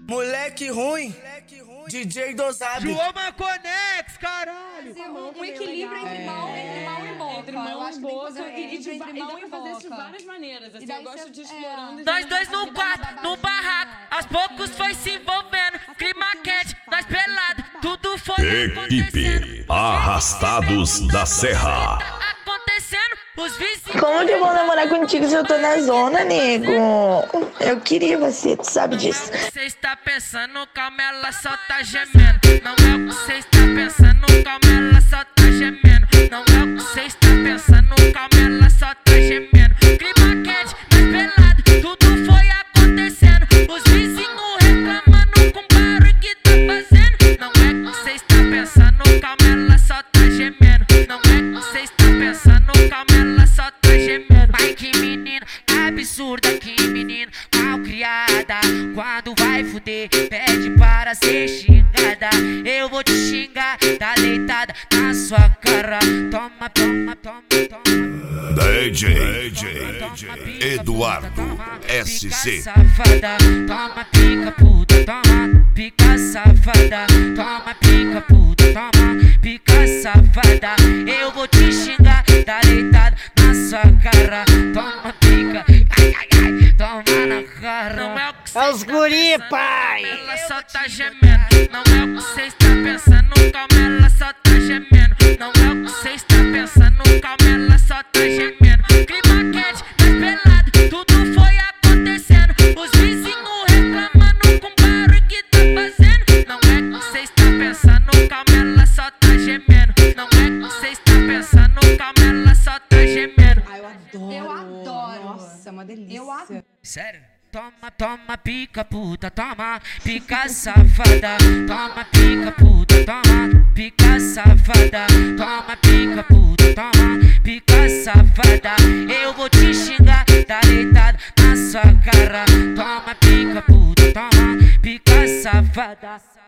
Moleque ruim, DJ dosado. João Maconex, caralho! Um equilíbrio entre mal e boca. Entre mão e boca e dá pra fazer isso de várias maneiras. Assim, eu gosto de explorando. Nós dois no quarto, no barraco, aos poucos foi se envolvendo. Clima quente, nós pelado, tudo foi Equipe Arrastados da Serra. acontecendo, os vizinhos. Como que eu vou namorar contigo se eu tô na zona, nego? Eu queria você, tu sabe disso. Você está pensando, calma, ela só tá gemendo. Não é o que você está pensando, calma, ela só tá gemendo. Não é o que você está pensando, calma, ela só tá gemendo. Clima quente, nós pelado, tudo foi acontecendo. Os vizinhos reclamando com o barulho que tá fazendo. Não é o que você está pensando, calma, ela só tá gemendo. Não é o que você está pensando, calma, ela só tá gemendo. Ai, que menina absurda, que menina mal criada. Quando vai fuder, pede para ser xingada. Eu vou te xingar, tá deitada na sua cara. Toma, toma, toma, toma. DJ Eduardo SC. Safada, toma pica puta, toma pica safada. Toma pica puta, toma pica safada. Eu vou te xingar, tá deitada na sua cara. Toma pica, ai, ai, ai, toma na cara. Não é o que É os guri, pai! ela só tá gemendo. Não é o que você está pensando, calma, ela só tá gemendo. Não é o que você está pensando, calma, ela só tá gemendo. Clima quente, nós pelado, tudo foi acontecendo. Os vizinhos reclamando com o barulho que tá fazendo. Não é o que você está pensando, calma, ela só tá gemendo. Não é o que você está pensando, calma, ela só tá gemendo. Ai, eu adoro. Nossa, é uma delícia. Eu adoro. Sério? Toma, toma pica puta, toma pica safada. Toma pica puta, toma pica safada. Toma pica puta, toma pica safada. Eu vou te xingar, tá deitado na sua cara. Toma pica puta, toma pica safada.